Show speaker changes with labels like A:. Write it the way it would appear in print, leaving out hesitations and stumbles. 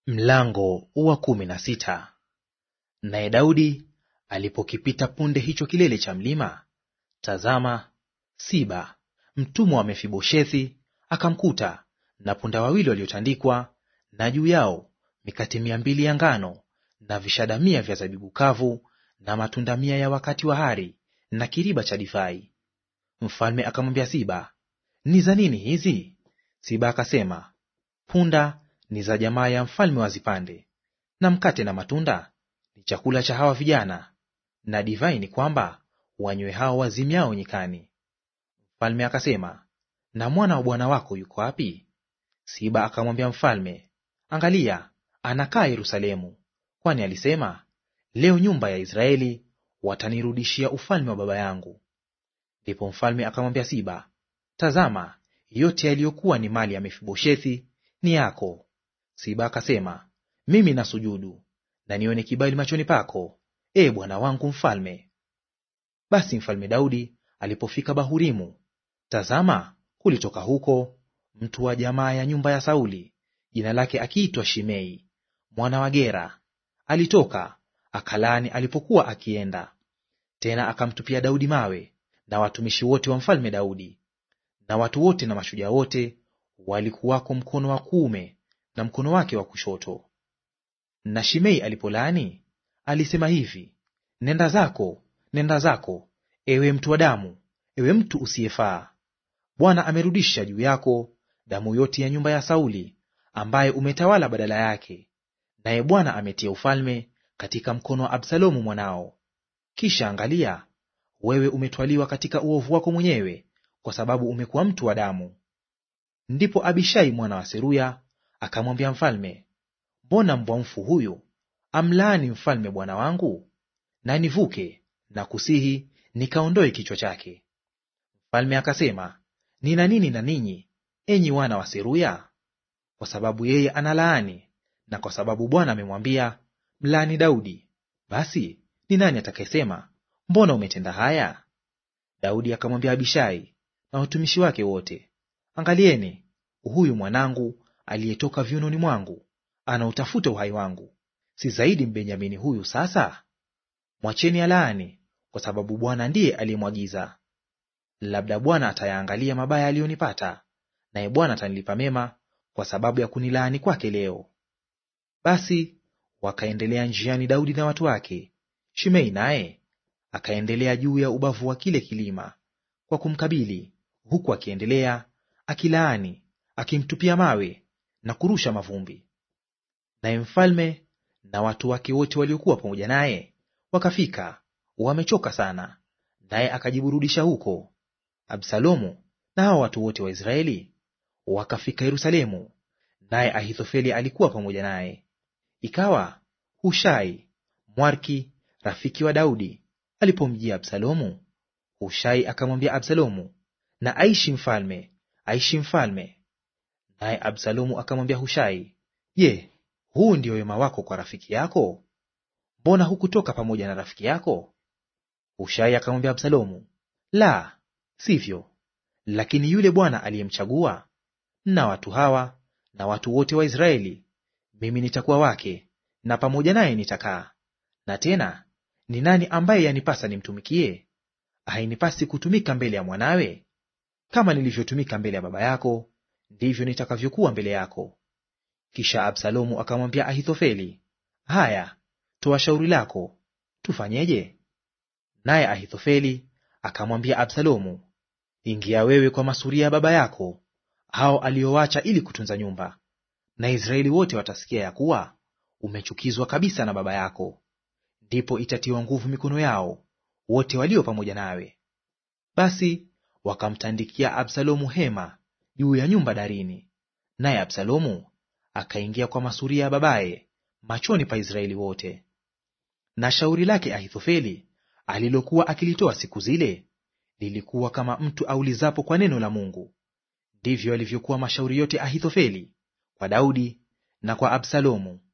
A: Mlango wa 16. Naye Daudi alipokipita punde hicho kilele cha mlima, tazama, Siba mtumwa wa Mefiboshethi akamkuta, na punda wawili waliotandikwa, na juu yao mikate 200 ya ngano, na vishada 100 vya zabibu kavu, na matunda 100 ya wakati wa hari, na kiriba cha divai. Mfalme akamwambia Siba, ni za nini hizi? Siba akasema, punda ni za jamaa ya mfalme wazipande, na mkate na matunda ni chakula cha hawa vijana, na divai ni kwamba wanywe hao wazimiao nyikani. Mfalme akasema, na mwana wa bwana wako yuko wapi? Siba akamwambia mfalme, angalia, anakaa Yerusalemu, kwani alisema, leo nyumba ya Israeli watanirudishia ufalme wa baba yangu. Ndipo mfalme akamwambia Siba, tazama, yote yaliyokuwa ni mali ya Mefiboshethi ni yako. Siba akasema, mimi nasujudu, na nione kibali machoni pako, bwana wangu mfalme. Basi mfalme Daudi alipofika Bahurimu, tazama, kulitoka huko mtu wa jamaa ya nyumba ya Sauli, jina lake akiitwa Shimei mwana wa Gera. Alitoka akalaani alipokuwa akienda. Tena akamtupia Daudi mawe, na watumishi wote wa mfalme Daudi. Na watu wote na mashujaa wote walikuwako mkono wa kuume na mkono wake wa kushoto. Na Shimei alipolaani, alisema hivi, nenda zako, ewe mtu wa damu, ewe mtu usiyefaa. Bwana amerudisha juu yako damu yote ya nyumba ya Sauli, ambaye umetawala badala yake, naye Bwana ametia ufalme katika mkono wa Absalomu mwanao. Kisha angalia, wewe umetwaliwa katika uovu wako mwenyewe, kwa sababu umekuwa mtu wa damu. Ndipo Abishai mwana wa Seruya akamwambia mfalme, mbona mbwa mfu huyu amlaani mfalme bwana wangu? Na nivuke na kusihi nikaondoe kichwa chake. Mfalme akasema, nina nini na ninyi, enyi wana wa Seruya? Kwa sababu yeye analaani, na kwa sababu Bwana amemwambia, mlaani Daudi, basi ni nani atakayesema, mbona umetenda haya? Daudi akamwambia Abishai na watumishi wake wote, angalieni, huyu mwanangu aliyetoka viunoni mwangu anautafuta uhai wangu. Si zaidi Mbenyamini huyu sasa? Mwacheni alaani, kwa sababu Bwana ndiye aliyemwagiza. Labda Bwana atayaangalia mabaya aliyonipata, naye Bwana atanilipa mema kwa sababu ya kunilaani kwake leo. Basi wakaendelea njiani Daudi na watu wake. Shimei naye akaendelea juu ya ubavu wa kile kilima kwa kumkabili, huku akiendelea akilaani, akimtupia mawe na kurusha mavumbi. Naye mfalme na watu wake wote waliokuwa pamoja naye wakafika, wamechoka sana, naye akajiburudisha huko. Absalomu na hao watu wote wa Israeli wakafika Yerusalemu, naye Ahithofeli alikuwa pamoja naye. Ikawa Hushai Mwariki, rafiki wa Daudi, alipomjia Absalomu, Hushai akamwambia Absalomu, na aishi mfalme, aishi mfalme. Naye Absalomu akamwambia Hushai, je, huu ndio wema wako kwa rafiki yako? Mbona hukutoka pamoja na rafiki yako? Hushai akamwambia Absalomu, la, sivyo, lakini yule Bwana aliyemchagua, na watu hawa na watu wote wa Israeli, mimi nitakuwa wake, na pamoja naye nitakaa. Na tena ni nani ambaye yanipasa nimtumikie? Hainipasi kutumika mbele ya mwanawe? Kama nilivyotumika mbele ya baba yako, ndivyo nitakavyokuwa mbele yako. Kisha Absalomu akamwambia Ahithofeli, haya, toa shauri lako, tufanyeje? Naye Ahithofeli akamwambia Absalomu, ingia wewe kwa masuria ya baba yako, hao aliowacha ili kutunza nyumba, na Israeli wote watasikia ya kuwa umechukizwa kabisa na baba yako. Ndipo itatiwa nguvu mikono yao wote walio pamoja nawe. Basi wakamtandikia Absalomu hema juu ya nyumba darini, naye Absalomu akaingia kwa masuria ya babaye machoni pa Israeli wote. Na shauri lake Ahithofeli alilokuwa akilitoa siku zile lilikuwa kama mtu aulizapo kwa neno la Mungu. Ndivyo alivyokuwa mashauri yote Ahithofeli kwa Daudi na kwa Absalomu.